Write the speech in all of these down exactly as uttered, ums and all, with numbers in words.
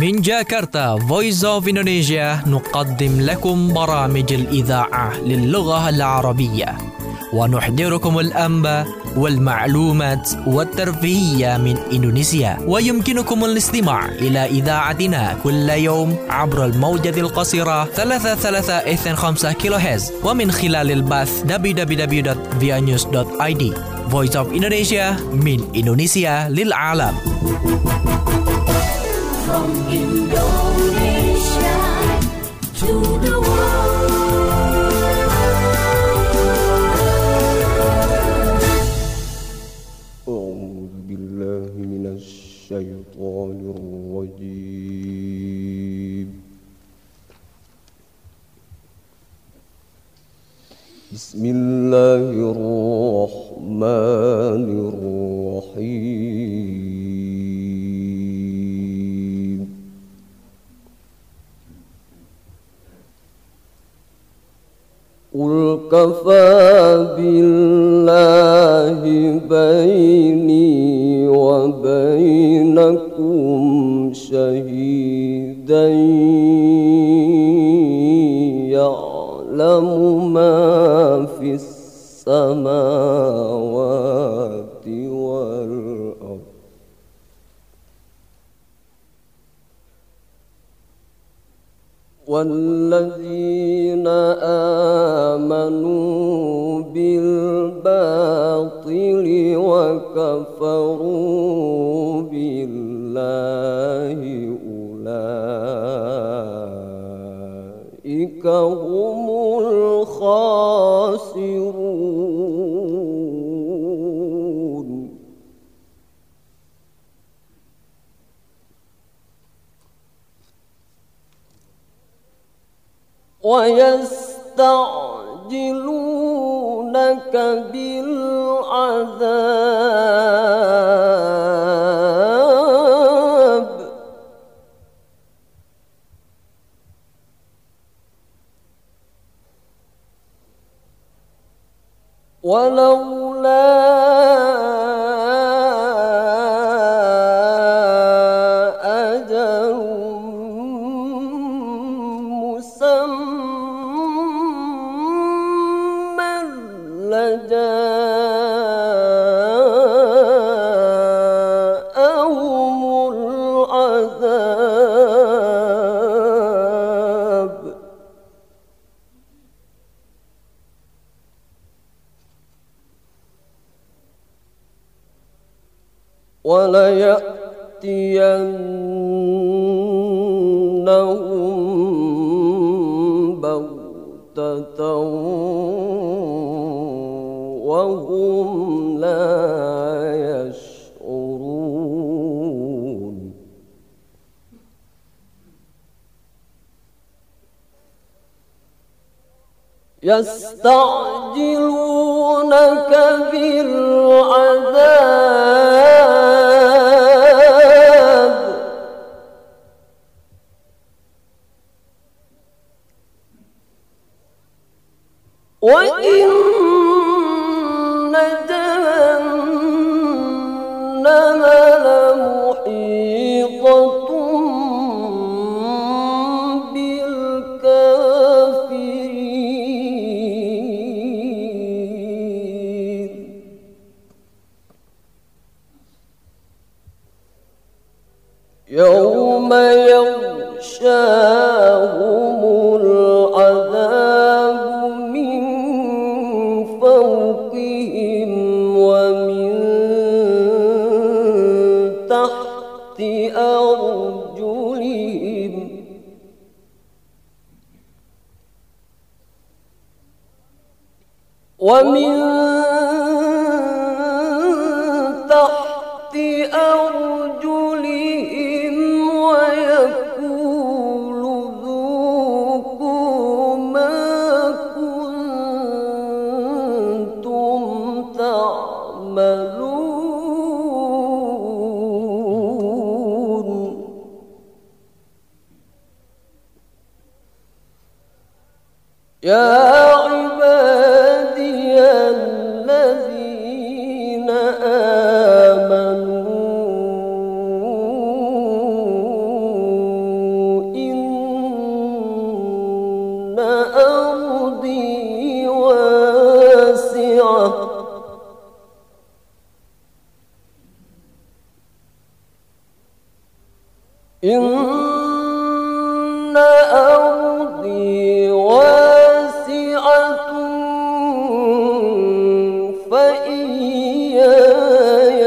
من جاكرتا Voice of Indonesia نقدم لكم برامج الإذاعة للغة العربية ونحضركم الأنباء والمعلومات والترفيهية من إندونيسيا. ويمكنكم الاستماع إلى إذاعتنا كل يوم عبر الموجة القصيرة ثلاثة ثلاثة اثنين خمسة كيلو هرتز ومن خلال البث دبليو دبليو دبليو دوت via news دوت i d. Voice of Indonesia من إندونيسيا للعالم. From Indonesia to the world. أعوذ بالله من الشيطان الرجيم. بسم الله الرحمن الرحيم. قل كفى بالله بيني وبينكم شهيدا يعلم ما في السماوات والأرض والذين آمنوا بالباطل وكفروا بالله أولئك هم الخاسرون. ويستعجلونك بالعذاب ولولا أجل مسمى لجاءهم العذاب وليأتينهم بغتة وهم لا يشعرون. يستعجلونك بالعذاب وإن جهنم لمحيطة بالكافرين. يوم يغشاهم العذاب من فوقهم ومن تحت أرجلهم ومن تحت أرجلهم ويقول ذوقوا ما كنتم تعملون. يا عبادي الذين آمنوا إن أرضي واسعة فإياي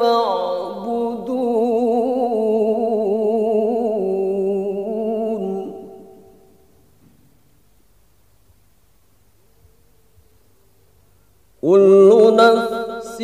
فاعبدون كل نفس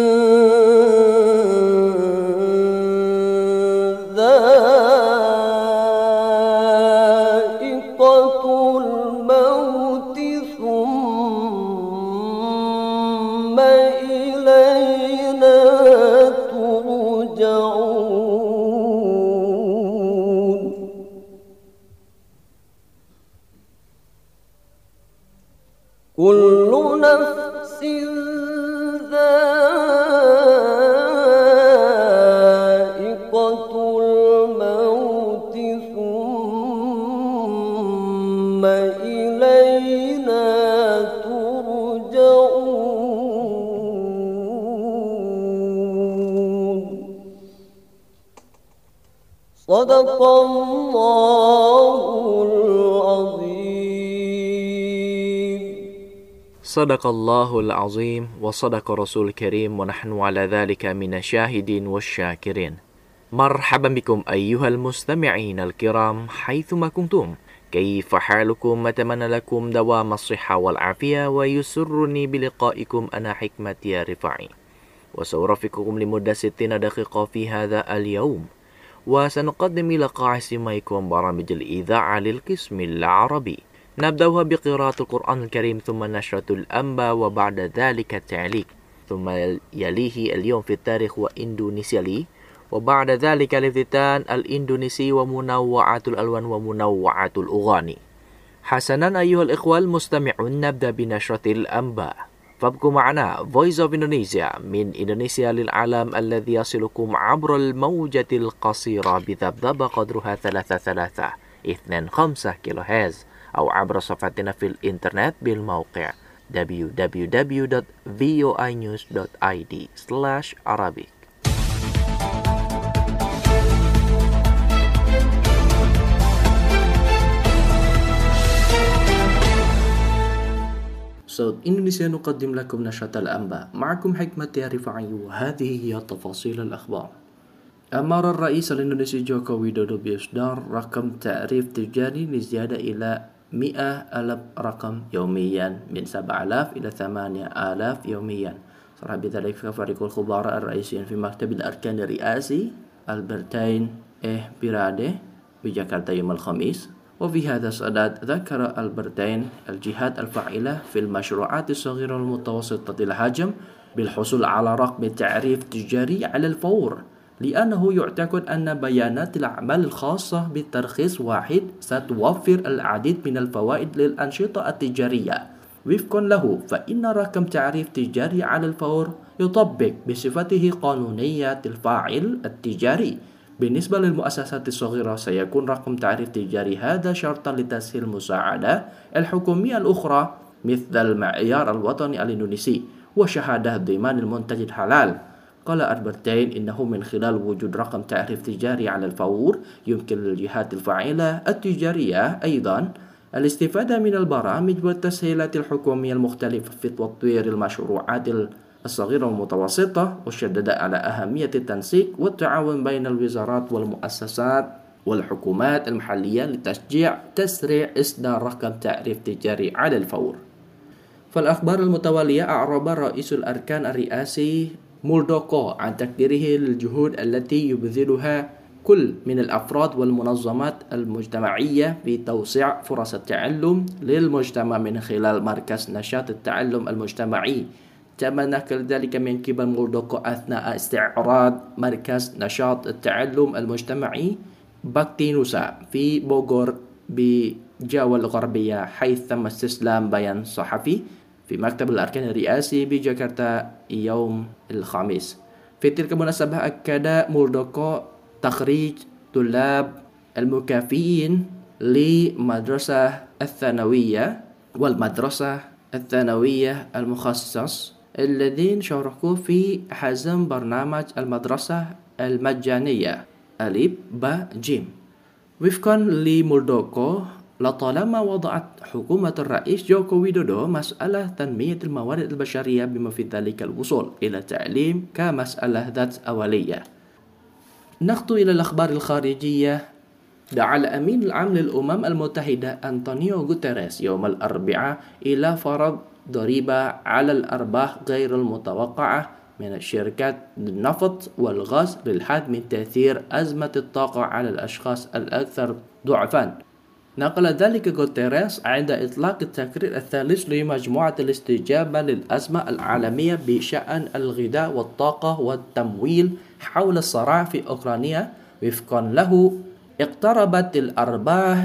كل نفس ذائقة الموت ثم إلينا ترجعون صدق الله العظيم. صدق الله العظيم وصدق رسول الكريم ونحن على ذلك من الشاهدين والشاكرين. مرحبا بكم أيها المستمعين الكرام حيثما كنتم. كيف حالكم؟ أتمنى لكم دوام الصحة والعافية، ويسرني بلقائكم أنا حكمة يا رفاعي، وسأرافقكم لمدة ستين دقيقة في هذا اليوم، وسنقدم إلى قاعدتكم برامج الإذاعة للقسم العربي. نبدأها بقراءة القرآن الكريم، ثم نشرة الأنباء، وبعد ذلك التعليق، ثم يليه اليوم في التاريخ وإندونيسيا لي، وبعد ذلك الافتتان الإندونيسي ومنوعات الألوان ومنوعات الأغاني. حسنا أيها الإخوة المستمعون، نبدأ بنشرة الأنباء، فابقوا معنا Voice of Indonesia من إندونيسيا للعالم الذي يصلكم عبر الموجة القصيرة بذبذبة قدرها ثلاثة ثلاثة اثنين خمسة كيلو هرتز، أو عبر صفحتنا في الإنترنت بالموقع دبليو دبليو دبليو دوت فوي نيوز دوت آي دي سلاش عربيك. صوت إندونيسيا نقدم لكم نشرة الأنباء، معكم حكمة يا رفاعي، وهذه هي تفاصيل الأخبار. أمر الرئيس الإندونيسي جوكو ويدودو بإصدار رقم تعريف تجاري لزيادة إلى مئة ألف رقم يوميا من سبعة آلاف إلى ثمانية آلاف يوميا. صرح بذلك فريق الخبراء الرئيسيين في مكتب الأركان الرئاسي ألبرتين إيه بيرادي بجاكرتا يوم الخميس. وفي هذا الصدد ذكر ألبرتين الجهات الفاعلة في المشروعات الصغيرة والمتوسطة الحجم بالحصول على رقم تعريف تجاري على الفور، لأنه يعتقد أن بيانات الأعمال الخاصة بالترخيص واحد ستوفر العديد من الفوائد للأنشطة التجارية. وفقا له، فإن رقم تعريف تجاري على الفور يطبق بصفته قانونية الفاعل التجاري. بالنسبة للمؤسسات الصغيرة، سيكون رقم تعريف تجاري هذا شرطا لتسهيل المساعدة الحكومية الأخرى مثل المعيار الوطني الإندونيسي وشهادة ضمان المنتج الحلال. قال ألبرتين إنه من خلال وجود رقم تعريف تجاري على الفور يمكن للجهات الفاعلة التجارية أيضا الاستفادة من البرامج والتسهيلات الحكومية المختلفة في تطوير المشروعات الصغيرة والمتوسطة، وشدد على أهمية التنسيق والتعاون بين الوزارات والمؤسسات والحكومات المحلية لتشجيع تسريع إصدار رقم تعريف تجاري على الفور. فالأخبار المتوالية أعرب رئيس الأركان الرئاسي مولدوكو عن تقديره للجهود التي يبذلها كل من الأفراد والمنظمات المجتمعية في توسيع فرص التعلم للمجتمع من خلال مركز نشاط التعلم المجتمعي. تم نقل ذلك من قبل مولدوكو أثناء استعراض مركز نشاط التعلم المجتمعي باكتينوسا في بوغور بجاوة الغربية، حيث تم استسلام بيان صحفي في مكتب الأركان الرئاسي بجاكرتا يوم الخميس. في تلك المناسبة أكد مولدوكو تخريج طلاب المكافئين لمدرسة الثانوية والمدرسة الثانوية المخصص الذين شاركوا في حزم برنامج المدرسة المجانية ألف باء جيم. وفقا لمولدوكو، لطالما وضعت حكومة الرئيس جوكو ويدودو مسألة تنمية الموارد البشرية بما في ذلك الوصول إلى التعليم كمسألة ذات أولية. نخطو إلى الأخبار الخارجية. دعا الأمين العام للأمم المتحدة أنطونيو غوتيريس يوم الأربعاء إلى فرض ضريبة على الأرباح غير المتوقعة من الشركات النفط والغاز للحد من تأثير أزمة الطاقة على الأشخاص الأكثر ضعفاً. نقل ذلك غوتيريس عند إطلاق التقرير الثالث لمجموعة الاستجابة للأزمة العالمية بشأن الغذاء والطاقة والتمويل حول الصراع في أوكرانيا. وفقا له، اقتربت الأرباح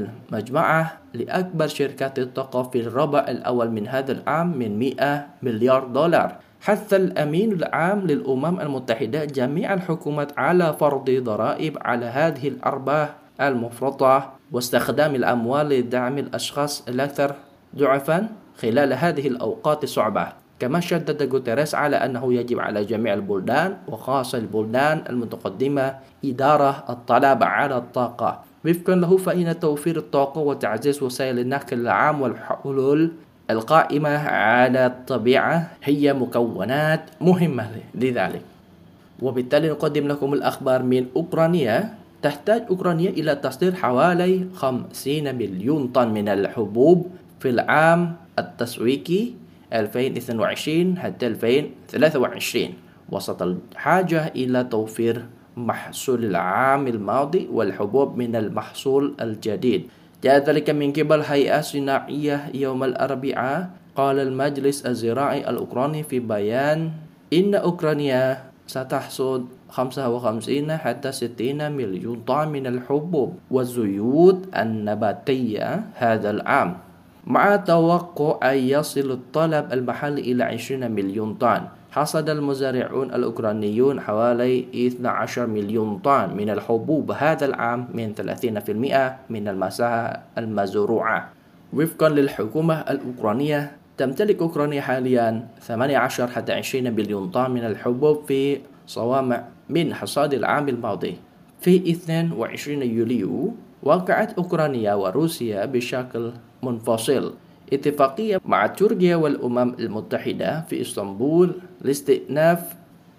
المجمعة لأكبر شركات الطاقة في الربع الأول من هذا العام من مئة مليار دولار. حث الأمين العام للأمم المتحدة جميع الحكومات على فرض ضرائب على هذه الأرباح المفرطة واستخدام الأموال لدعم الأشخاص الأكثر ضعفاً خلال هذه الأوقات الصعبة. كما شدد غوتيريس على أنه يجب على جميع البلدان وخاصة البلدان المتقدمة إدارة الطلب على الطاقة. وفقا له، فإن توفير الطاقة وتعزيز وسائل النقل العام والحلول القائمة على الطبيعة هي مكونات مهمة لذلك. وبالتالي نقدم لكم الأخبار من أوكرانيا. تحتاج أوكرانيا إلى تصدير حوالي خمسين مليون طن من الحبوب في العام التسويقي ألفين واثنين وعشرين حتى ألفين وثلاثة وعشرين وسط الحاجة إلى توفير محصول العام الماضي والحبوب من المحصول الجديد. جاء ذلك من قبل هيئة صناعية يوم الأربعاء. قال المجلس الزراعي الأوكراني في بيان إن أوكرانيا ستحصد خمسة وخمسين حتى ستين مليون طن من الحبوب والزيوت النباتية هذا العام، مع توقع أن يصل الطلب المحلي إلى عشرين مليون طن. حصد المزارعون الأوكرانيون حوالي اثني عشر مليون طن من الحبوب هذا العام من ثلاثين بالمئة من المساحة المزروعة. وفقا للحكومة الأوكرانية، تمتلك أوكرانيا حاليا ثمانية عشر حتى عشرين مليون طن من الحبوب في صوامع من حصاد العام الماضي. في اثنين وعشرين يوليو وقعت أوكرانيا وروسيا بشكل منفصل اتفاقية مع تركيا والأمم المتحدة في اسطنبول لاستئناف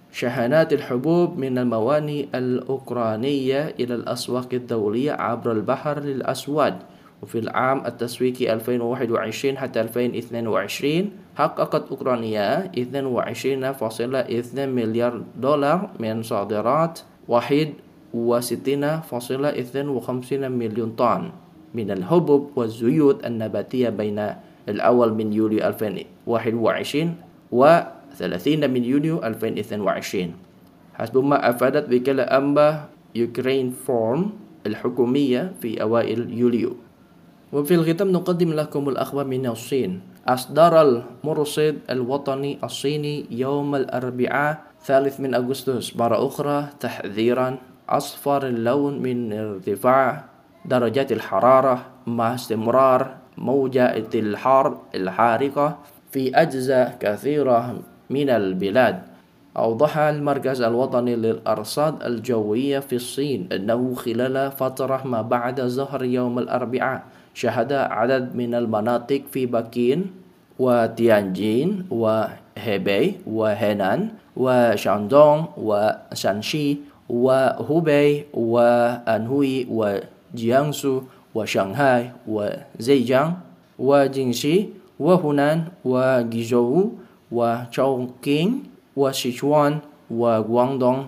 شحنات الحبوب من الموانئ الأوكرانية إلى الأسواق الدولية عبر البحر الأسود. وفي العام التسويقي ألفين وواحد وعشرين حتى ألفين واثنين وعشرين حققت أوكرانيا اثنين وعشرين فاصلة اثنين مليار دولار من صادرات واحد وستين فاصلة اثنين وخمسين مليون طن من الحبوب والزيوت النباتية بين الأول من يوليو ألفين وواحد وعشرين و ثلاثين من يونيو ألفين واثنين وعشرين حسب ما أفادت وكالة أنباء يوكرين فورم الحكومية في أوائل يوليو. وفي الختام نقدم لكم الأخبار من الصين. أصدر المرصد الوطني الصيني يوم الأربعاء ثالث من أغسطس مرة أخرى تحذيرا أصفر اللون من ارتفاع درجات الحرارة مع استمرار موجة الحر الحارقة في أجزاء كثيرة من البلاد. أوضح المركز الوطني للأرصاد الجوية في الصين أنه خلال فترة ما بعد ظهر يوم الأربعاء شهد عدد من المناطق في بكين وتيانجين وهيبي وهينان وشاندونغ وشانشي وهوبي وأنهوي وجيانسو وشنغهاي وزيجان وجينشي وهونان وجيزهو وشاوكين وسيچوان وغواندونغ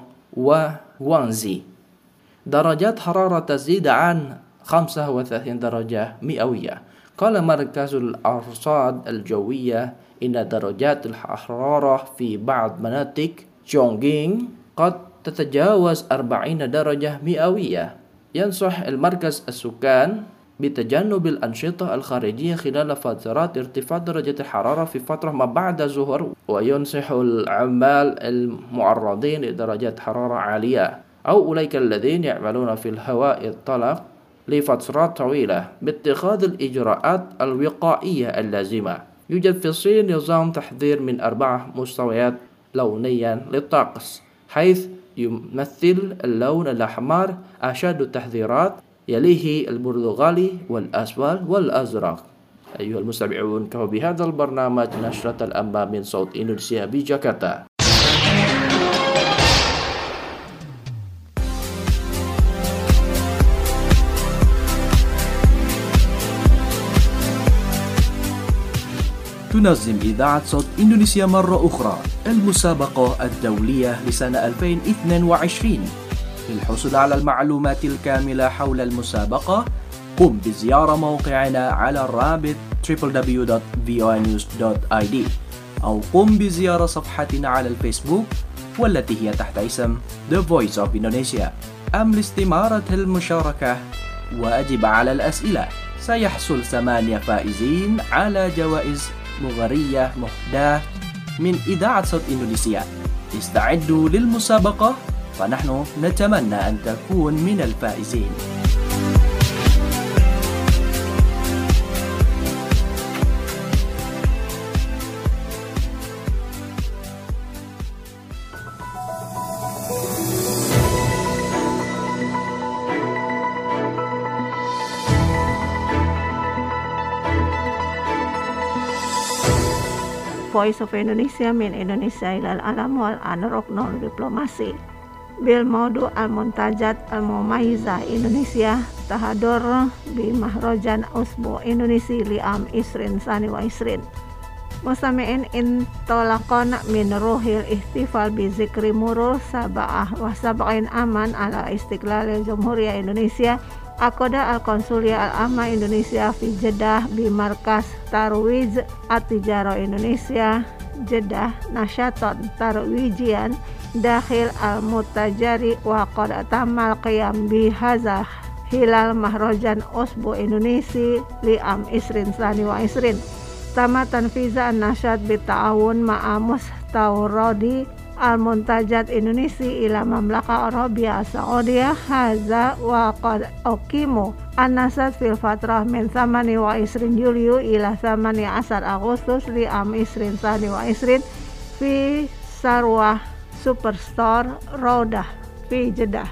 وغوانزي درجات حرارة تزيد عن خمسة وثلاثين درجة مئوية. قال مركز الأرصاد الجوية إن درجات الحرارة في بعض مناطق چونغينغ قد تتجاوز أربعين درجة مئوية. ينصح المركز السكان بتجنب الأنشطة الخارجية خلال فترات ارتفاع درجة الحرارة في فترة ما بعد الظهر، وينصح العمال المعرضين لدرجات حرارة عالية أو أولئك الذين يعملون في الهواء الطلق لفترات طويلة باتخاذ الإجراءات الوقائية اللازمة. يوجد في الصين نظام تحذير من أربع مستويات لونيا للطقس، حيث يمثل اللون الأحمر أشد التحذيرات، يليه البرتقالي والأسود والأزرق. أيها المستمعون، كما بهذا البرنامج نشرة الأنباء من صوت إندونيسيا بجاkarta. تنظم إذاعة صوت إندونيسيا مرة أخرى المسابقة الدولية لسنة ألفين واثنين وعشرين. للحصول على المعلومات الكاملة حول المسابقة قم بزيارة موقعنا على الرابط دبليو دبليو دبليو دوت في او نيوز دوت اي دي أو قم بزيارة صفحتنا على الفيسبوك والتي هي تحت اسم The Voice of Indonesia. أم لاستمارة المشاركة وأجب على الأسئلة. سيحصل ثمانية فائزين على جوائز مغرية مهداة من إذاعة صوت إندونيسيا. استعدوا للمسابقة فنحن نتمنى أن تكون من الفائزين. Voice of Indonesia من إندونيسيا إلى العالم والآن ركن دبلوماسي بالموضوع المنتجات المميزة. إندونيسيا تحضر بمهرجان أسبوع إندونيسي لعام عشرين ثاني وعشرين. مستمعين، انطلقنا من روح الاحتفال بذكرى مرور سبعة وسبعين عاما على استقلال جمهورية إندونيسيا. عقد القنصلية العامة إندونيسيا في جدة بمركز ترويج التجارة إندونيسيا جدة نشاطا ترويجيا داخل المتجر، وقد تم القيام بهذا خلال مهرجان أسبوع إندونيسي لعام عشرين ثاني وعشرين. تم تنفيذ النشاط بالتعاون مع مستورد المنتجات إندونيسي إلى المملكة العربية السعودية. هذا وقد أقيم النشاط في الفترة من ثمانية وعشرين يوليو إلى ثمانية عشر أغسطس لعام عشرين ثاني وعشرين في ثروة سوبرستور روضة في جدة.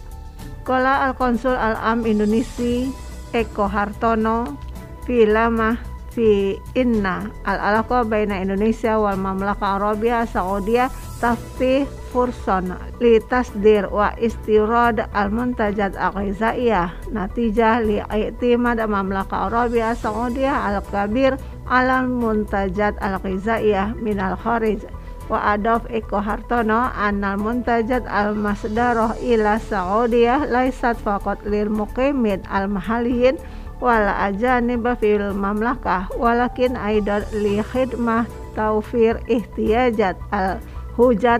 قال القنصل العام إندونيسي إيكو هارتونو في لمح في إن العلاقة بين إندونيسيا والمملكة العربية السعودية تفتح فرصة لتصدير واستيراد المنتجات الغذائية نتيجة لاعتماد المملكة العربية السعودية الكبير على المنتجات الغذائية من الخارج. وأضاف إيكو هارتونو أن المنتجات المصدرة إلى السعودية ليست فقط للمقيمين المحليين والأجانب في المملكة، ولكن أيضا لخدمة توفير احتياجات الحجاج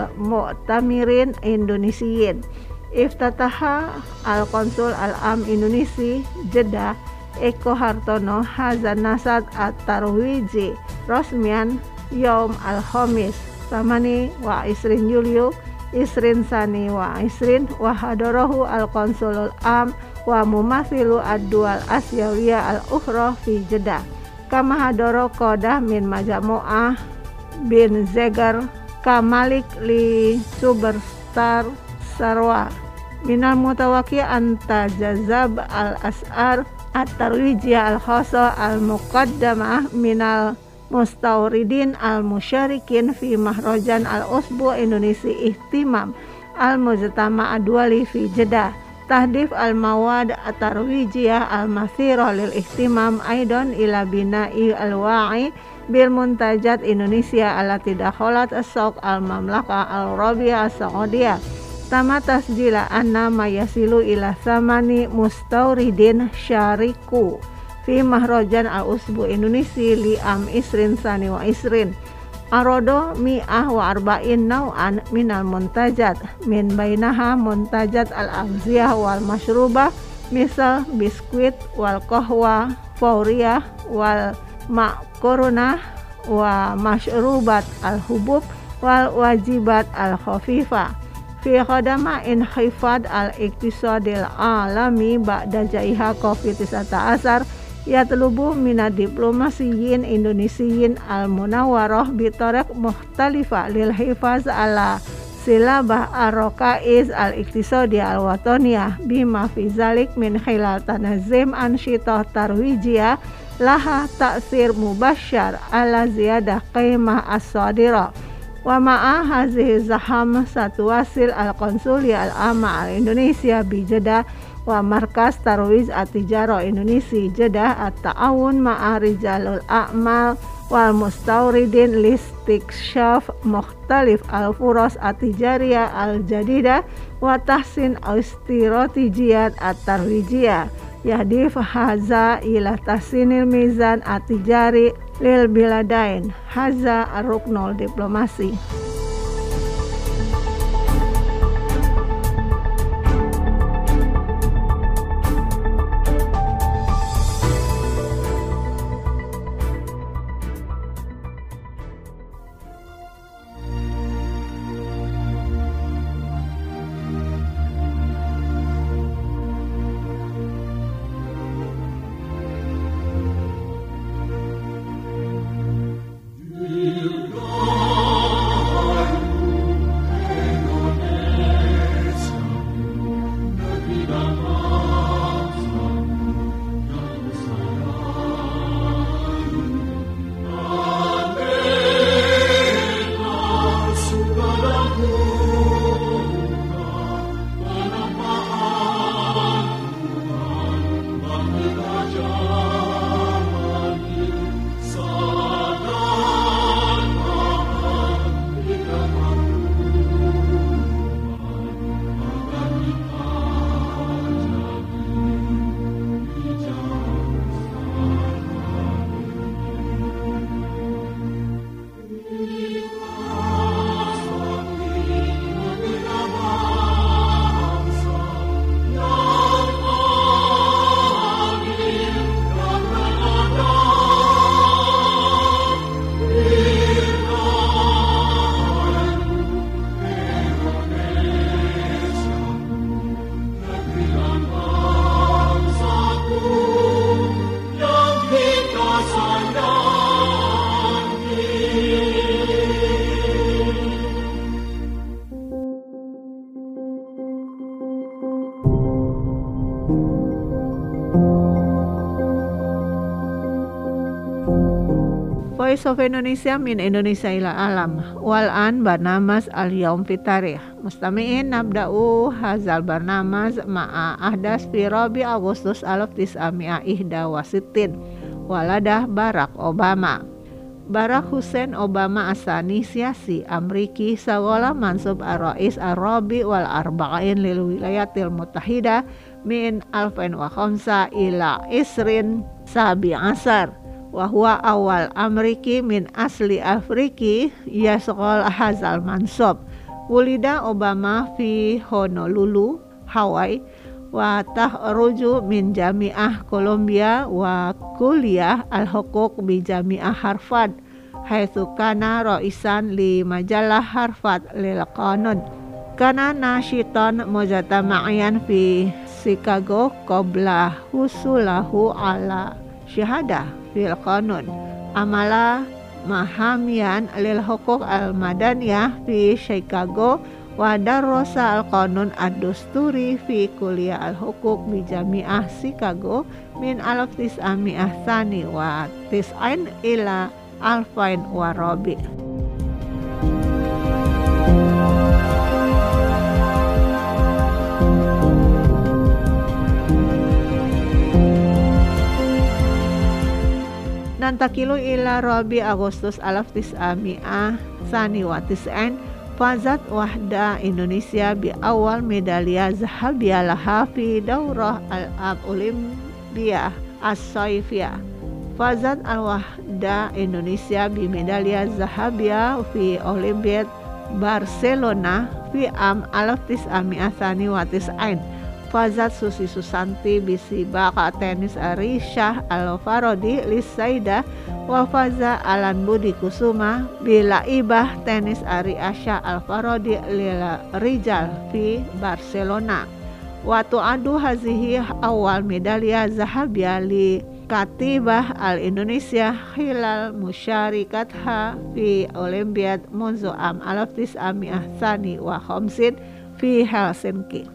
والمعتمرين إندونيسيين. افتتح القنصل العام إندونيسي جدة إيكو هارتونو هذا النشاط الترويجي رسميا يوم الخميس ثمانية وعشرين يوليو عشرين ثاني وعشرين، وحضره القنصل العام وممثل الدول الآسيوية الأخرى في جدة. كما حضر قادة من مجموعة بن زيغر كمالك لسوبرستار ثروة. من المتوقع أن تجذب الأسعار الترويجية الخاصة المقدمة من المستوردين المشاركين في مهرجان الأسبوع إندونيسي اهتمام المجتمع الدولي في جدة. تهدف المواد الترويجية المثيرة للاهتمام أيضا إلى بناء الوعي بالمنتجات إندونيسيا التي دخلت السوق المملكة العربية السعودية. تم تسجيل أن ما يصل إلى ثمانية مستوردين شاركوا في مهرجان الأسبوع إندونيسي لعام عشرين ثاني وعشرين. عرضوا مئة وأربعين نوعا من المنتجات من بينها منتجات الأغذية والمشروبة مثل بسكويت والقهوة فورية والمعكرونة ومشروبات الحبوب والواجبات الخفيفة. في خدمة انخفاض الاقتصاد العالمي بعد جائحة كوفيد تسعة عشر، يطلب من الدبلوماسيين الإندونيسيين المناورة بطرق مختلفة للحفاظ على silabah ar-rokais al-iktisodiyah al-watoniyah bima fi zalik min khilal tanazim ansyitah tarwijiyah laha taksir mubasyar ala ziyadah qimah as-sadira wa ma'a hazihi zaham satuwasil al-konsuliyah al-amma al-Indonesia bi Jeddah wa markas tarwiz at-tijara Indonesia Jeddah at-ta'awun ma'a rijalul a'mal wal mustawridin listiksyaf mukhtalif al-furas at-tijariyah al-jadidah wa tahsin istiratijiyat at-tarwijiyah yahdif haza ila tahsinil mizan at-tijari lil biladain haza ar-ruknul diplomasi. Voice of Indonesia min Indonesia ila alam wal an barnamas al yaum fit tarikh mustami'in nabda'u hazal barnamas ma'a ahdas fi rabi Agustus alaf tis'ami'a ihda wasittin waladah Barack Obama. Barack Hussein Obama asani siasi Amriki sagola mansub ar-rais ar-rabi wal arba'in lil wilayatil mutahida min alfain wa khamsa ila isrin sabi asar wa huwa awal Amriki min asli Afriki yasqal hazal mansub. Wulida Obama fi Honolulu, Hawaii wa tahruju min Jami'ah Columbia wa kuliah al-huquq bi Jami'ah Harvard haitsu kana ra'isan li majalah Harvard lil qanun. Kana nashitan mujtama'yan fi Chicago qabla husulahu ala syahadah fil qanun. Amala mahamian lil huquq al-madaniyah fi Chicago wa darrasa al-qanun ad-dusturi fi kuliah al-huquq bi Jami'ah Chicago min alaf tis'ami'ah tsani wa tis'ain ila alfain wa rabi. Nantakilu ila Rabi Agustus alaf tis'ami'ah tsani wa tis'ain fazat wahda Indonesia bi awal medalya zahabiyah laha fi daurah al-ab olimpiyah as-saifiyah. Fazat al-wahda Indonesia bi medalya zahabiyah fi Olimpiad Barcelona fi am alaf tis'ami'ah tsani wa tis'ain. Fazat Susi Susanti bisi baka tenis Arishah Al-Farodi Lisaida wa faza Alan Budi Kusuma bila ibah tenis Ari Asya Al-Farodi lila Rijal fi Barcelona. Wa tu'adu hazihi awal medalya zahabiyah li Katibah al-Indonesia khilal musyarikatha fi Olimpiad munzu am alaf tis'ami'ah tsani wa khamsin fi Helsinki.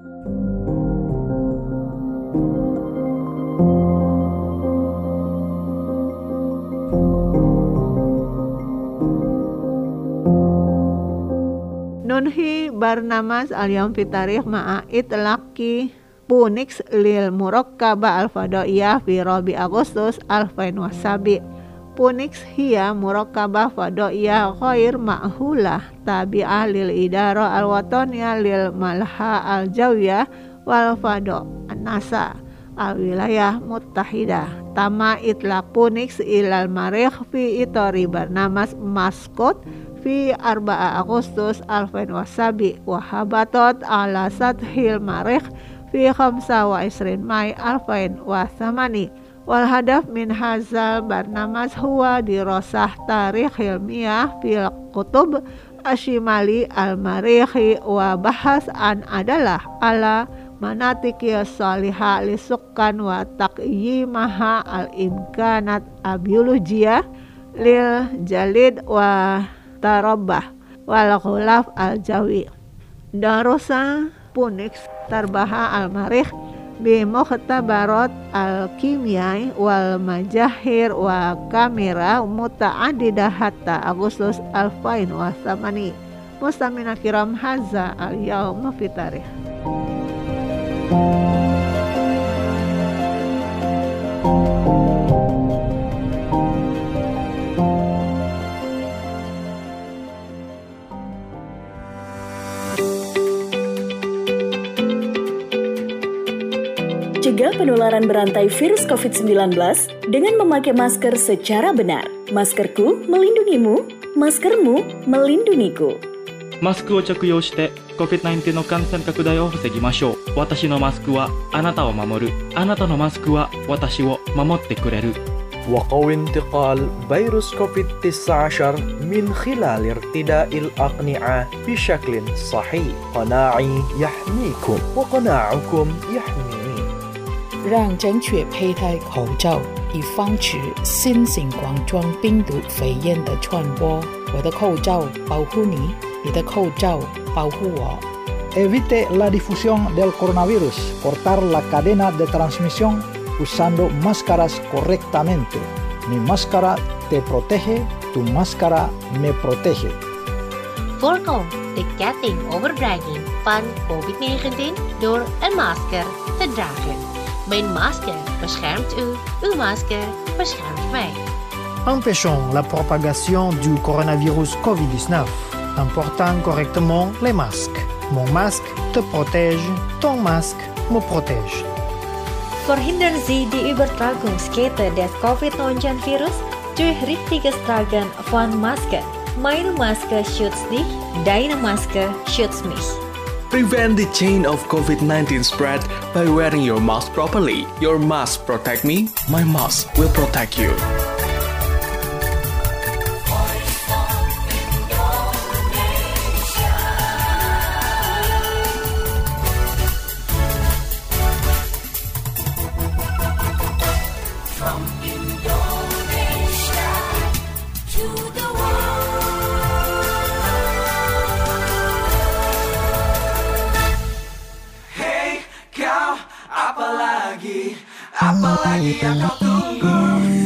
Nunhi barnamas al-yawm fi tarikh ma'a itlaqi punix lil murakkaba al-fadaiyah fi Rabi Agustus alfain wasabi. Punix hiya murakkaba fadaiyah ghair ma'hulah tabi'ah lil idara al-wataniyah lil malha al-jawiyah wal fada an-nasa al-wilayah muttahidah. Tama itlaq punix ilal marikh fi itori barnamas maskot fi arba'a Agustus alfain wasabi wa habatat ala sathil marikh fi khamsa wa isrin Mai alfain wa thamani. Wal hadaf min hazal barnamas huwa dirasah tarikh ilmiah fil kutub ashimali al marikhi wa bahas an adalah ala manatiki salihah li sukkan wa taqyimaha al imkanat abiologiyah lil jalid wa tarabah wal khulaf al jawi. Darosa punix tarbaha al marikh bi mukhtabarat al kimiyai wal majahir wa kamera muta'addidah hatta Agustus alfain wa thamani. Mustamina kiram hadza al yawm fi tarikh. Cegah penularan berantai virus covid sembilan belas dengan memakai masker secara benar. Maskerku melindungimu, maskermu melindungiku. マスクを着用して コビッドナインティーン の感染拡大を防ぎましょう。私のマスクはあなたを守る。あなたのマスクは私を守ってくれる。 وقوي انتقال فيروس كوفيد تسعة عشر من خلال ارتداء الأقنعة بشكل صحيح. قناعي يحميكم وقناعكم يحميني. 让正确佩戴口罩，以防止新型冠状病毒肺炎的传播。我的口罩保护你，你的口罩保护我。 Evite la difusión del coronavirus, cortar la cadena de transmisión usando máscaras correctamente. Mi máscara te protege, tu máscara me protege. Voorkom de ketting overbrenging van covid negentien door een masker te dragen. Mijn masker beschermt u, uw masker beschermt mij. Empêchons la propagation du coronavirus covid dix-neuf en portant correctement les masques. Mon masque te protège, ton masque me protège. Verhindern Sie die Übertragungskette des covid neunzehn virus durch richtiges Tragen von Maske. Meine Maske schützt dich, deine Maske schützt mich. Prevent the chain of covid nineteen spread by wearing your mask properly. Your mask protect me, my mask will protect you. Apalagi yang kau tunggu?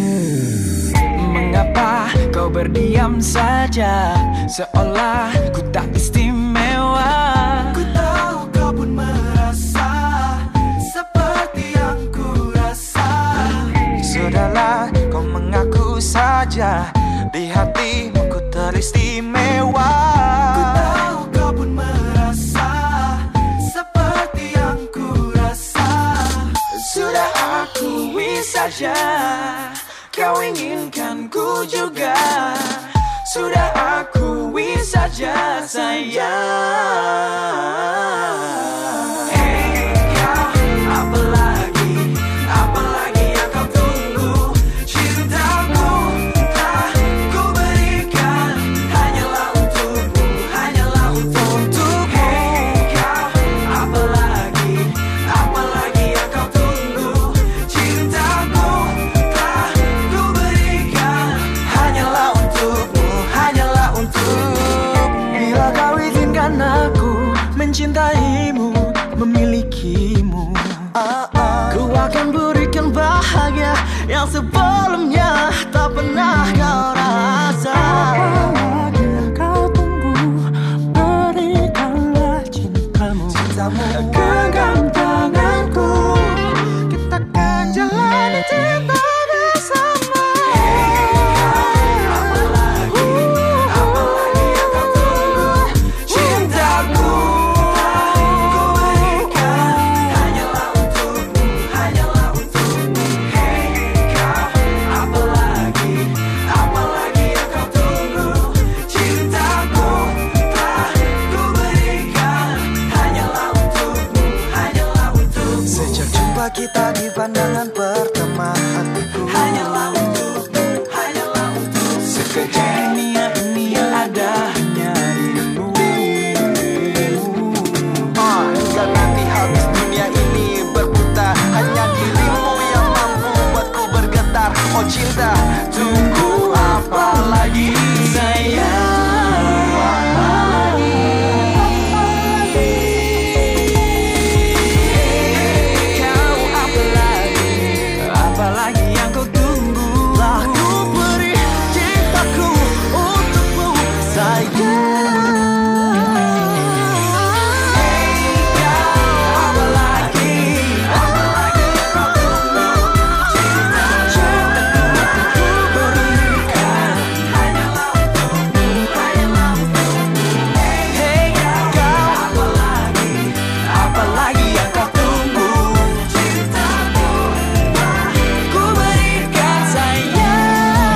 Mengapa kau berdiam saja, seolah ku tak istimewa? Ku tahu kau pun merasa seperti yang ku rasa. Sudahlah kau mengaku saja, di hatimu ku teristimewa. Ku tahu kau pun merasa seperti yang ku rasa. Sudah akui saja, kau inginkan ku juga. Sudah akui saja sayang. Hey kau, apalagi, apalagi yang kau tunggu? Cintaku tak ku berikan, hanyalah untukmu, hanyalah untukmu. Hey kau, apalagi, apalagi yang kau tunggu? Cintaku tak mencintaimu, memilikimu. Ku akan berikan bahagia yang sebelumnya tak pernah kau rasa. Apalagi yang kau tunggu, berikanlah cintamu, cintamu. Genggam tanganku, kita akan jalani cinta bersama. Apalagi, apalagi yang kau tunggu, cintaku ku berikan hanyalah untukmu, hanyalah untukmu. Hey kau, apalagi, apalagi yang kau tunggu, cintaku telah ku berikan hanyalah untukmu, hanyalah untukmu. Sejak jumpa kita di pandangan pertama, hatiku hanyalah untukmu, hanyalah untukmu. Sekejap dunia ini yang ada hanya dirimu. Ah, hingga nanti habis dunia ini berputar, hanya dirimu yang mampu buatku bergetar. Oh cinta, tunggu apa lagi sayang? Kau apalagi, apalagi yang kau tunggu? Lah ku beri cintaku untukmu sayang. Hey kau apalagi, apalagi yang kau tunggu? Cintaku ku berikan hanyalah untukmu, hanyalah untukmu. Hey kau apalagi, apalagi yang kau tunggu? Cintaku telah ku berikan sayang.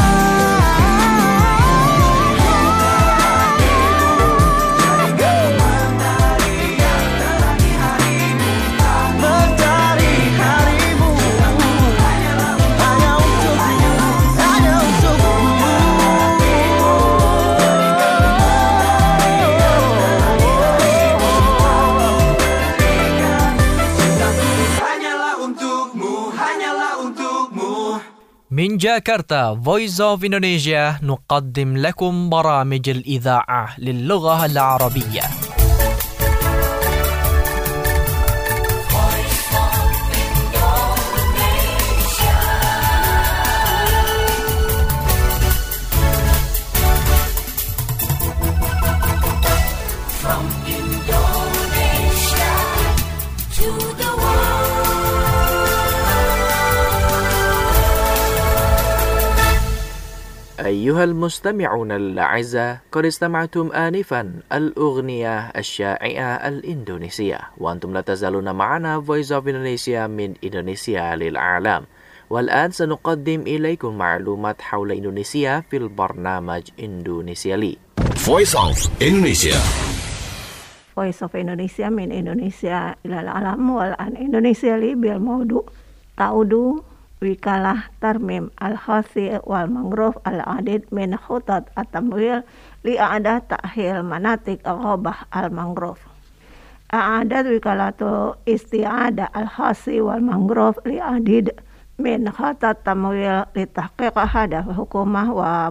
Mentari harimu, hanya untukmu, hanya untukmu. Hanyalah untukmu, hanyalah untukmu. من جاكرتا Voice of Indonesia نقدم لكم برامج الإذاعة للغة العربية. From Indonesia to the أيها المستمعون الأعزاء، قد استمعتم آنفا الأغنية الشائعة الإندونيسية، وأنتم لا تزالون معنا Voice of Indonesia من إندونيسيا للعالم. والآن سنقدم إليكم معلومات حول إندونيسيا في البرنامج إندونيسيا لي. Voice of Indonesia. Voice of Indonesia من إندونيسيا إلى العالم. والآن إندونيسيا لي بالموضوع تعود وكالة ترميم الحوثي والمنغروف العديد من خطط التمويل لإعادة تأهيل مناطق غابة المنغروف. أعادت وكالة استعادة الحوثي والمنغروف لعديد من خطط تمويل لتحقيق هدف الحكومة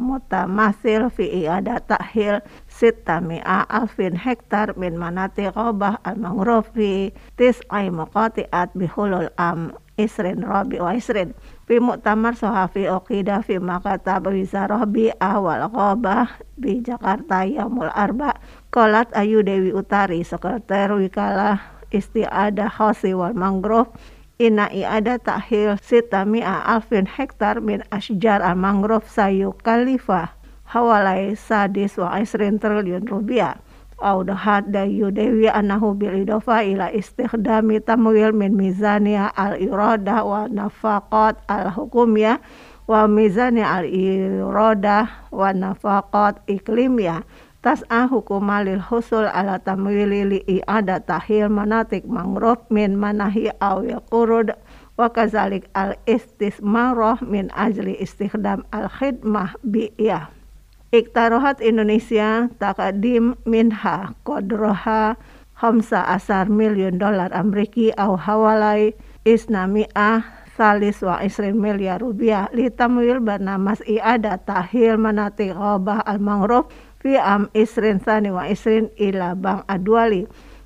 ومتمثل في إعادة تأهيل ستمائة ألف هكتار من مناطق غابة المنغروف في تسع مقاطعات بحلول عام عشرين رابع وعشرين. في مؤتمر صحفي عقد في مكتب وزارة البيئة والغابة بجاkarta يوم الأربعاء، قالت أيو ديوي أوتاري سكرتير وكالة استعادة الحوثي والمنغروف إن إعادة تأهيل ستمائة ألف هكتار من أشجار المنغروف سيكلف حوالي سادس وعشرين تريليون روبيا. أوضحت ديو ديوي أنه بالإضافة إلى استخدام تمويل من ميزانية الإرادة والنفقات الحكومية وميزانية الإرادة والنفقات إقليمية، تسعى حكومة للحصول على تمويل لإعادة تأهيل مناطق منغروف من مناهي أو القروض، وكذلك الاستثمار من أجل استخدام الخدمة البيئية. اقترحت إندونيسيا تقديم منها قدرها خمسة عشر مليون دولار أمريكي أو حوالي اثنمائة وثلاثة وعشرين مليار روبيا لتمويل برنامج إعادة تأهيل مناطق غابة المنغروف في عام عشرين اثنين وعشرين إلى بنك الدولي.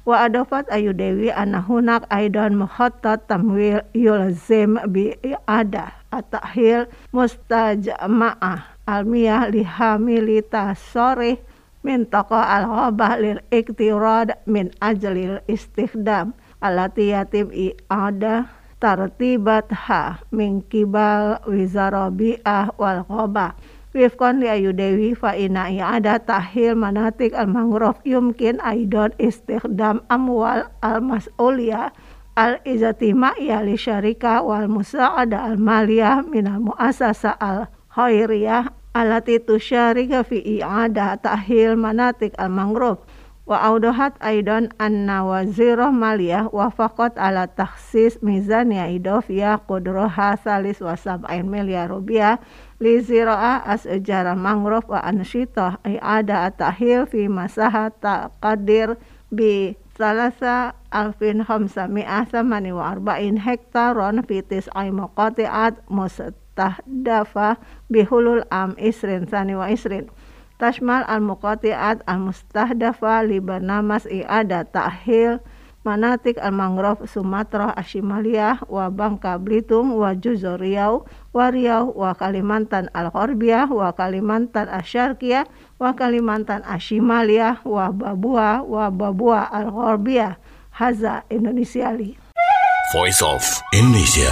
Wa adafat Ayudewi anna hunak aidan mukhattat tamwil yulzim bi i'adah at-tahil mustajma'ah almiyah lihamilita sorih min taqa al-ghabah lil iktirad min ajlil istikhdam alati yatim i'adah tartibat ha min kibal wizarabi'ah wal ghabah wifqan li Ayudewi fa inna i'adah tahil manatik al-mangrove yumkin aidan istikhdam amwal al-mas'uliyah al-ijtima'iyah li syarika wal musa'adah al-maliyah minal mu'asasa al-khairiyah alati tusyarika fi i'adah tahil manatik al-mangrove wa audahat aidan anna wazirah maliyah wafaqat ala takhsis mizaniyah idofiyah qudroha salis wa sab'in milyar rupiah li zira'ah as-ujara mangrove wa ansyitah i'adah tahil fi masaha taqadir bi salasa alfin khamsa mi'ah samani wa arba'in hektaron fi tis'ai muqati'at mustahdafa bihulul am isrin sani wa isrin tashmal al-muqati'at al-mustahdafa li barnamas i'adah ta'hil manatik al-mangrove Sumatera Ashimaliyah wa Bangka Belitung wa Juzur Riau wa Riau wa Kalimantan Al-Gharbiyah wa Kalimantan Asyarkiyah wa Kalimantan Ashimaliyah wa Babua wa Babua Al-Gharbiyah. Haza Indonesiali. Voice of Indonesia.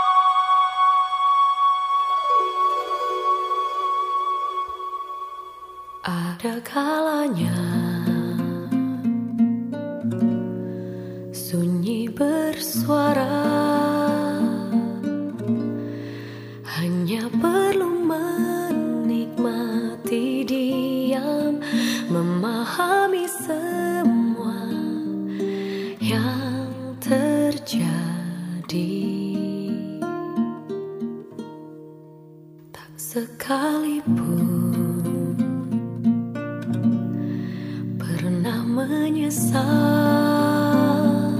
Ada kalanya sunyi bersuara, hanya perlu menikmati diam, memahami semua yang terjadi. Tak sekalipun menyesal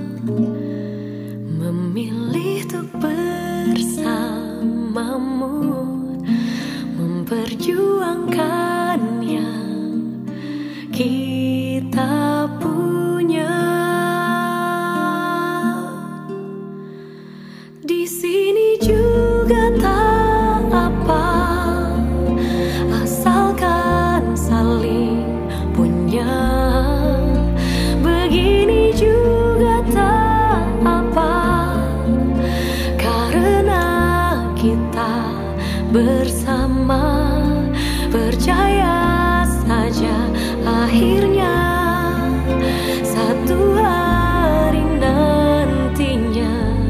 memilih untuk bersamamu memperjuangkan yang kita punya. Di sini juga tak apa, asalkan saling punya. Begini juga tak apa, karena kita bersama. Percaya saja akhirnya satu hari nantinya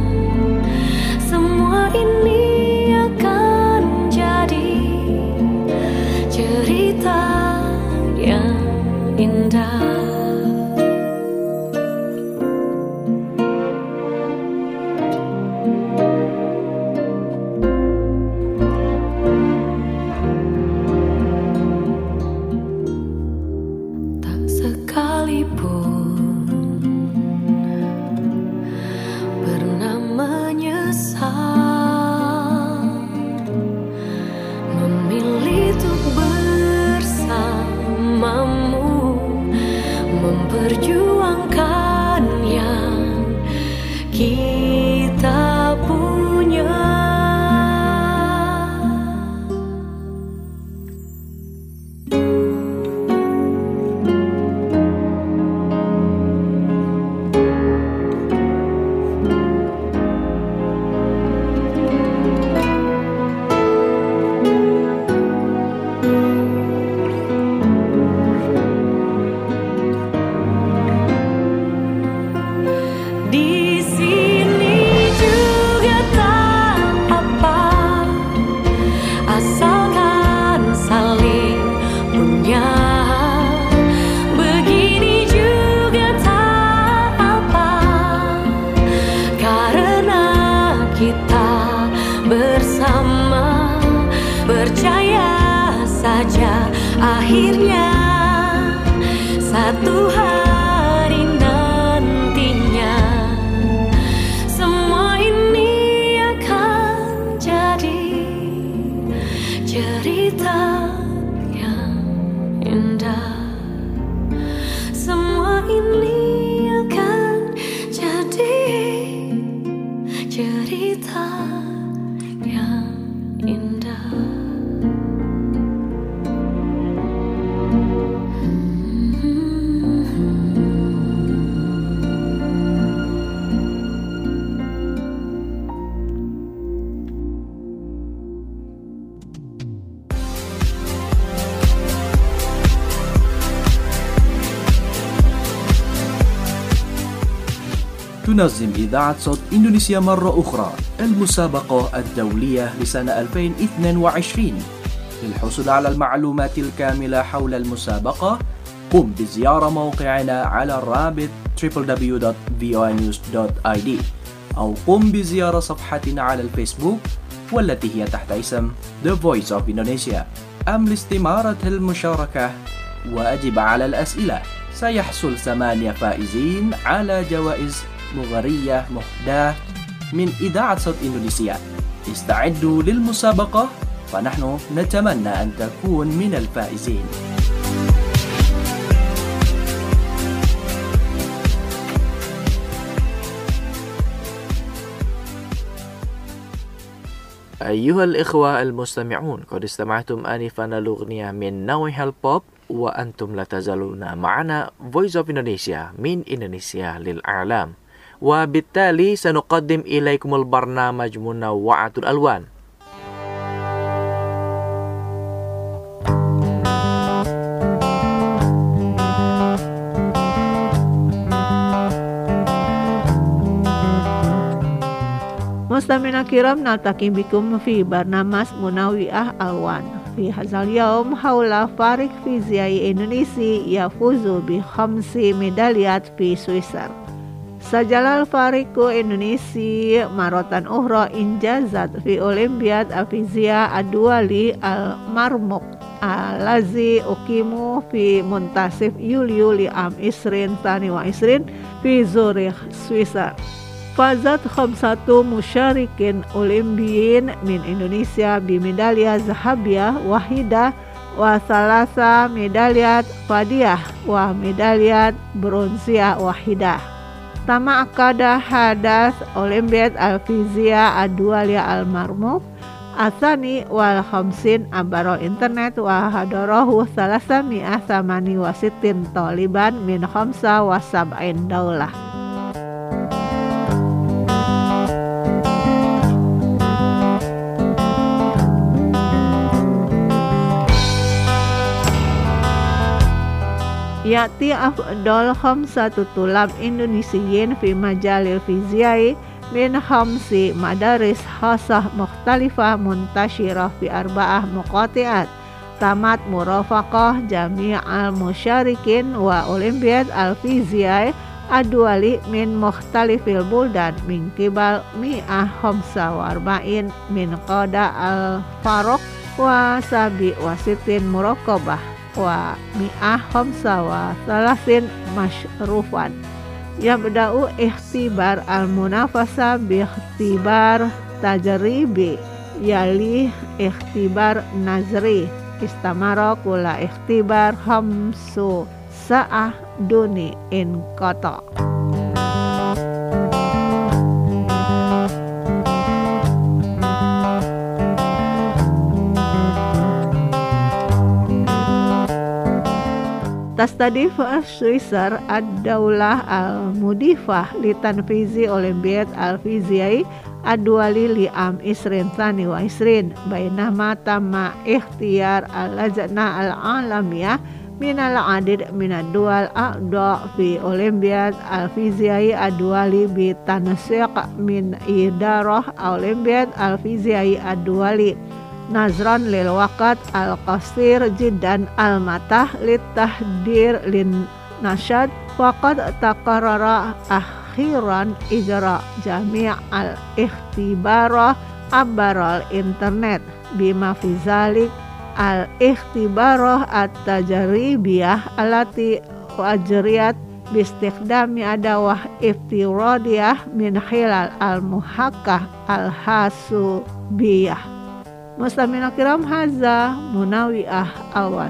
semua ini akan jadi cerita yang indah. Perjuangkan yang kita punya. Di sini juga tak apa, asalkan saling punya. Begini juga tak apa, karena kita bersama. Percaya saja akhirnya satu hari nantinya semua ini akan jadi cerita yang indah. Semua ini تنظم إذاعة صوت إندونيسيا مرة أخرى المسابقة الدولية لسنة ألفين واثنين وعشرين. للحصول على المعلومات الكاملة حول المسابقة قم بزيارة موقعنا على الرابط دبليو دبليو دبليو دوت في او اي نيوز دوت اي دي أو قم بزيارة صفحتنا على الفيسبوك والتي هي تحت اسم The Voice of Indonesia. أم لاستمارة المشاركة وأجب على الأسئلة. سيحصل ثمانية فائزين على جوائز مغرية مهداة من إذاعة صوت إندونيسيا. استعدوا للمسابقة فنحن نتمنى أن تكون من الفائزين. أيها الإخوة المستمعون، قد استمعتم آنفا الأغنية من نوع البوب وأنتم لا تزالون معنا Voice of Indonesia من إندونيسيا للإعلام. وبالتالي سنقدم إليكم البرنامج منوعة الألوان. مستمعينا الكرام، نلتقي بكم في برنامج منوعة ألوان. في هذا اليوم حول فريق فيزيائي إندونيسي يفوز بخمس ميداليات في سويسرا. سجل الفريق الإندونيسي مرة أخرى إنجازات في أولمبياد الفيزياء الدولي المرموق الذي أقيم في منتصف يوليو لعام عشرين اثنين وعشرين في زوريخ سويسرا. فازت خمسة مشاركين أولمبيين من إندونيسيا بميدالية ذهبية واحدة وثلاثة ميداليات فضية وميدالية برونزية واحدة. تم عقد حدث أولمبياد الفيزياء الدولي المرموق الثاني والخمسين عبر الإنترنت وحضره ثلاثمائة وثمانية وستين طالبا من خمسة وسبعين دولة. يأتي أفضل خمسة طلاب إندونيسيين في مجال الفيزياء من خمس مدارس خاصة مختلفة منتشرة في أربع مقاطعات. تمت مرافقة جميع المشاركين وأولمبياد الفيزياء الدولي من مختلف البلدان من قبل مئة وخمسة وأربعين من قادة الفرق وسبع وستين مراقبة ومئة وخمسة وثلاثين مشروفا. يبدأ اختبار المنافسة باختبار تجريبي يليه اختبار نظري. استمر كل اختبار خمس ساعات دون انقطاع. تستضيف سويسرا الدولة المضيفة لتنفيذ أولمبياد الفيزياء الدولي لعام عشرين اثنين وعشرين، بينما تم اختيار اللجنة العالمية من العديد من الدول أعضاء في أولمبياد الفيزياء الدولي بتنسيق من إدارة أولمبياد الفيزياء الدولي. نظرا للوقت القصير جدا المتاح للتحضير للنشاط، فقد تقرر أخيرا إجراء جميع الاختبارات عبر الإنترنت، بما في ذلك الاختبارات التجريبية التي أجريت باستخدام أدوات افتراضية من خلال المحاكاة الحاسوبية. مستمعينا الكرام، هذا منوعة ألوان.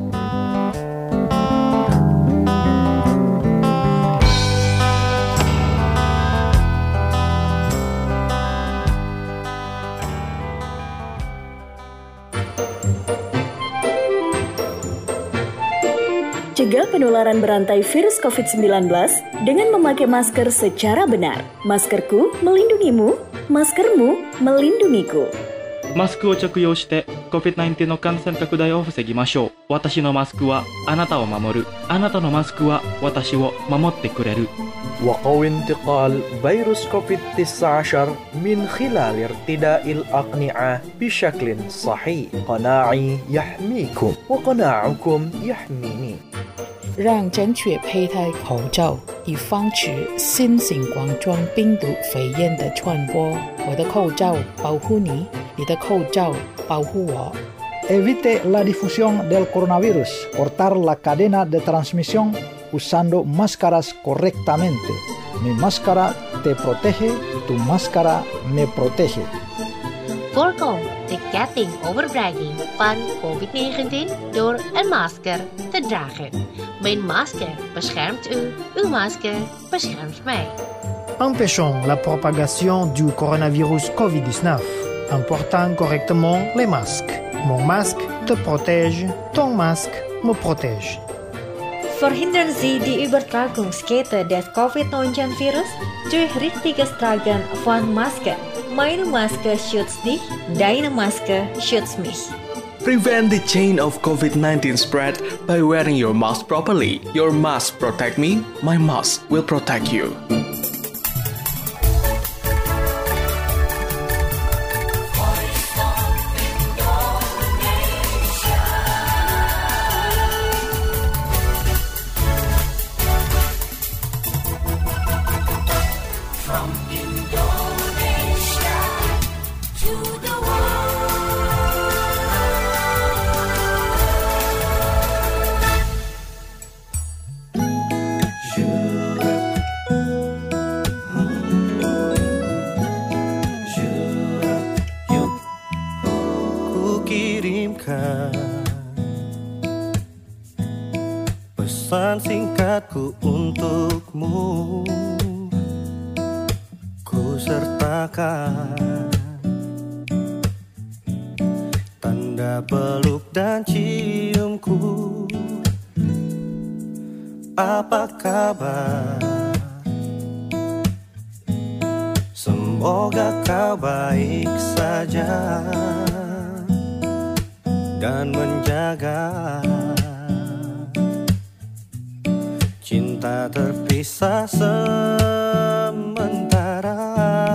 Cegah penularan berantai virus covid sembilan belas dengan memakai masker secara benar. Maskerku melindungimu, maskermu melindungiku. マスクを着用して コビッドナインティーン の感染拡大を防ぎましょう。私のマスクはあなたを守る。あなたのマスクは私を守ってくれる。 وقوي انتقال فيروس كوفيد تسعة عشر من خلال ارتداء الأقنعة بشكل صحيح. قناعي يحميكم وقناعكم يحميني. 让正确佩戴口罩，以防止新型冠状病毒肺炎的传播。我的口罩保护你，你的口罩保护我。 Evite la difusión del coronavirus. Cortar la cadena de transmisión usando máscaras correctamente. Mi máscara te protege, tu máscara me protege. Voorkom de ketting overdraging van COVID negentien door een masker te dragen. Mijn masker beschermt u, uw masker beschermt mij. Empêchons la propagation du coronavirus covid dix-neuf en portant correctement les masques. Mon masque te protège, ton masque me protège. Verhindern Sie die Übertragungskette des COVID neunzehn Virus durch richtiges Tragen von Maske. Meine Maske schützt dich, deine Maske schützt mich. Prevent the chain of COVID nineteen spread by wearing your mask properly. Your mask protect me, my mask will protect you. From Indonesia to the Ku kirimkan pesan singkatku untukmu. Sertakan tanda peluk dan ciumku. Apa kabar? Semoga kau baik saja dan menjaga cinta terpisah sementara.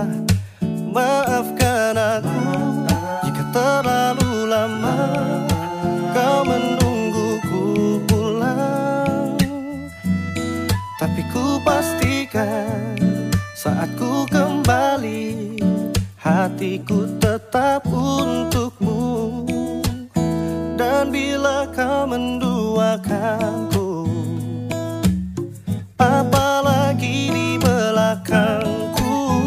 Maafkan aku jika terlalu lama kau menungguku pulang. Tapi ku pastikan saat ku kembali hatiku tetap untukmu. Dan bila kau menduakanku, apalagi di belakangku,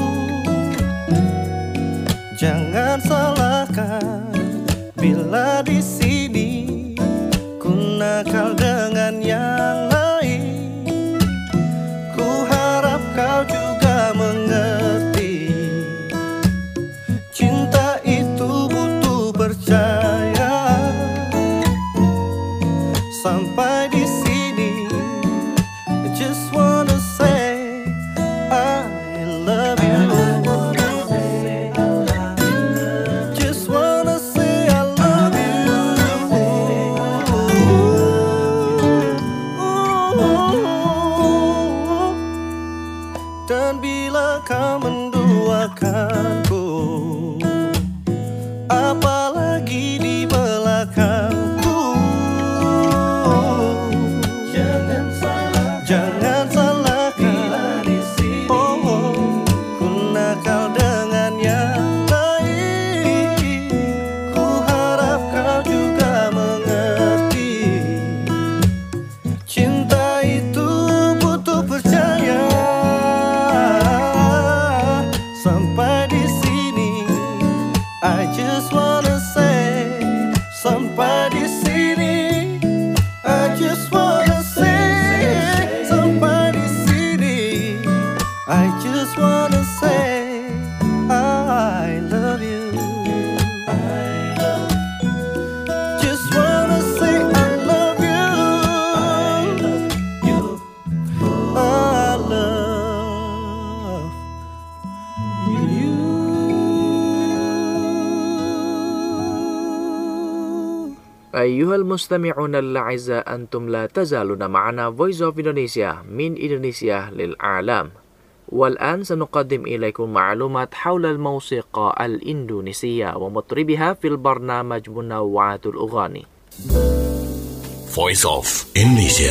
jangan salahkan bila di sini ku nakal dengan yang lain. Ku harap kau juga mengerti, cinta itu butuh percaya. Sampai di sini, I just wanna say I love you. Dan bila kau menduakanku, apalagi di belakangku, jangan salahkan, jangan أيها المستمعون الأعزاء أنتم لا تزالون معنا Voice of Indonesia من إندونيسيا للعالم. والآن سنقدم إليكم معلومات حول الموسيقى الإندونيسية ومطربها في البرنامج منوعات الأغاني. Voice of Indonesia.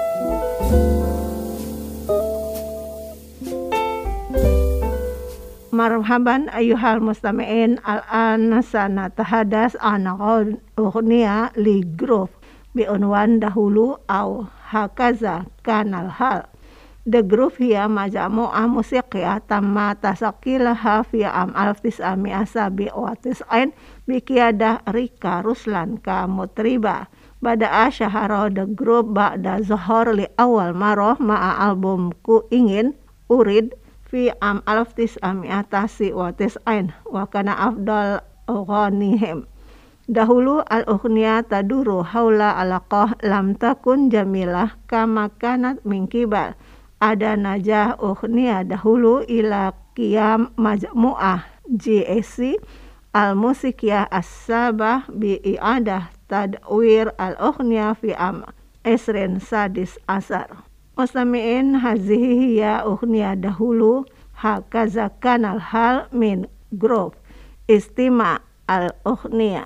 Marhaban ayuhal mustami'in al-an sanatahadas an ughniya li grup biunwan dahulu au hakaza kanal hal. The group hiya majmu'ah musiqiyah tamma tasakilaha fi am alf tis'ami'a sabi wa tis'ain bi qiyadah Rika Ruslan ka mutriba. Bada'a syahara the group ba'da zuhur li awal marah ma'a album Ku Ingin Urid fi am alf tis'ami'a tasi wa tis'ain wa kana afdal aghanihim. Dahulu al-ughniya taduru haula alaqah lam takun jamilah kama kanat min kibal. Ada najah ughniya dahulu ila qiyam majmu'ah G S C al-musikiyah as-sabah bi i'adah tadwir al-ughniya fi am esren sadis asar. Mustami'in hazihi hiya ughniya dahulu hakaza kanal hal min grup istima al-ughniya.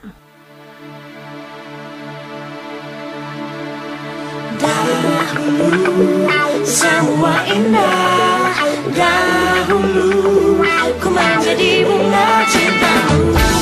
Dahulu semua indah, dahulu ku menjadi bunga cintamu.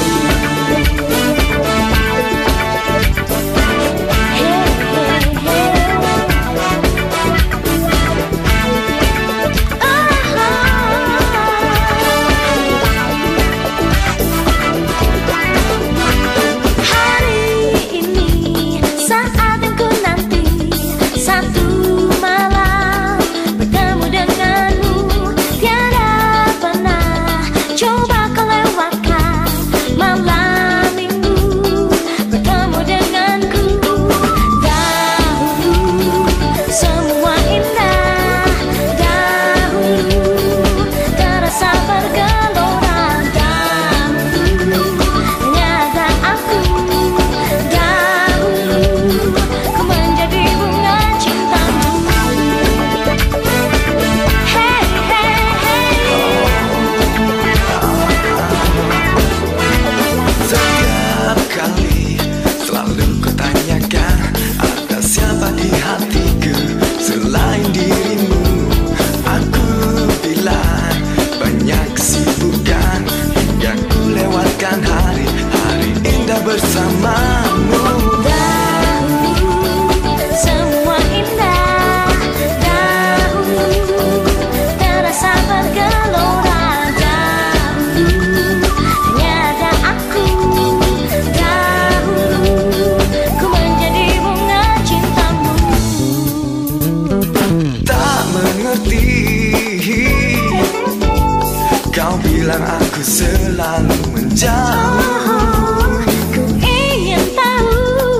Kau bilang aku selalu menjauh. Ku ingin tahu,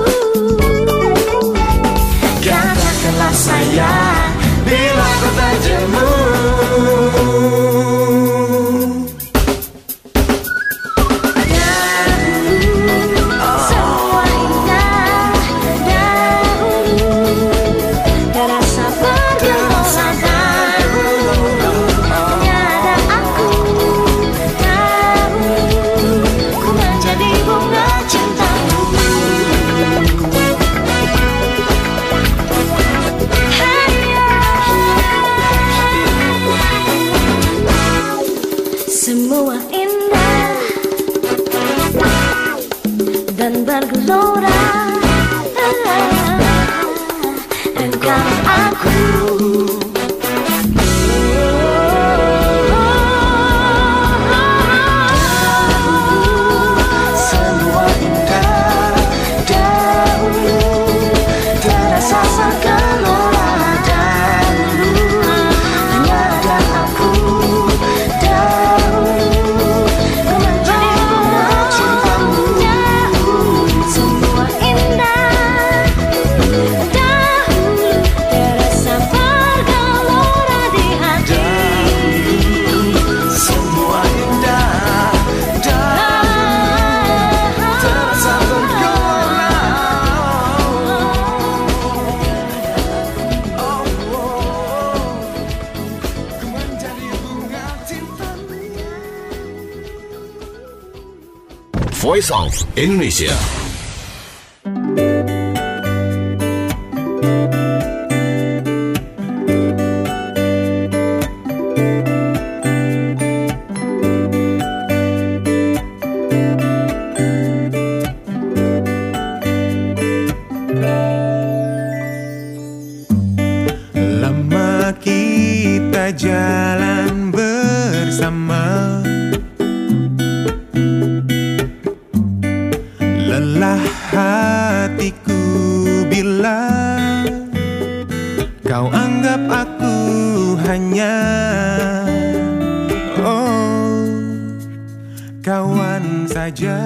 katakanlah sayang, bila kau tak jemu. semua indah dan bergelora. Engkau aku. Dahulu terasa bergelora. Voice of Indonesia. Lama kita jalan bersama, lelah hatiku bila kau anggap aku hanya oh kawan saja.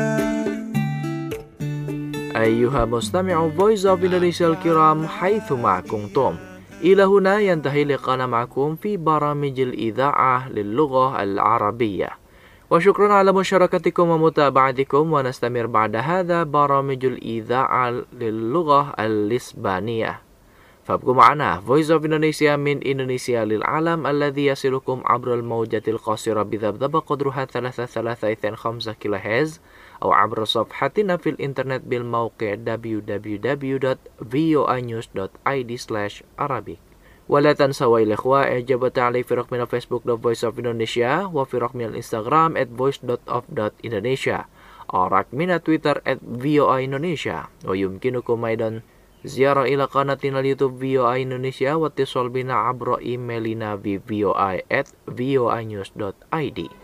أيها مستمع Voice of Indonesia الكرام حيثما كنتم، إلى هنا ينتهي لقاءنا معكم في برامج الإذاعة للغة العربية، وشكرا على مشاركتكم ومتابعتكم، ونستمر بعد هذا برامج الإذاعة للغة الإسبانية. فابقوا معنا Voice of Indonesia من إندونيسيا للعالم الذي يصلكم عبر الموجة القصيرة بذبذبة قدرها ثلاثة ثلاثة اثنين خمسة كيلو هرتز، أو عبر صفحتنا في الإنترنت بالموقع دبليو دبليو دبليو دوت فوي نيوز دوت آي دي سلاش عربي. ولا تنسوا يا الإخوة إعجاب وتعليق في رقمنا فيسبوك دوت فويس أوف إندونيسيا، وفي رقمنا الإنستغرام at voice dot of dot indonesia، أو رقمنا تويتر at فوي إندونيسيا. ويمكنكم أيضا زيارة إلى قناتنا اليوتيوب فوي إندونيسيا، واتصال بنا عبر إيميلنا في فوي at voinews dot I D.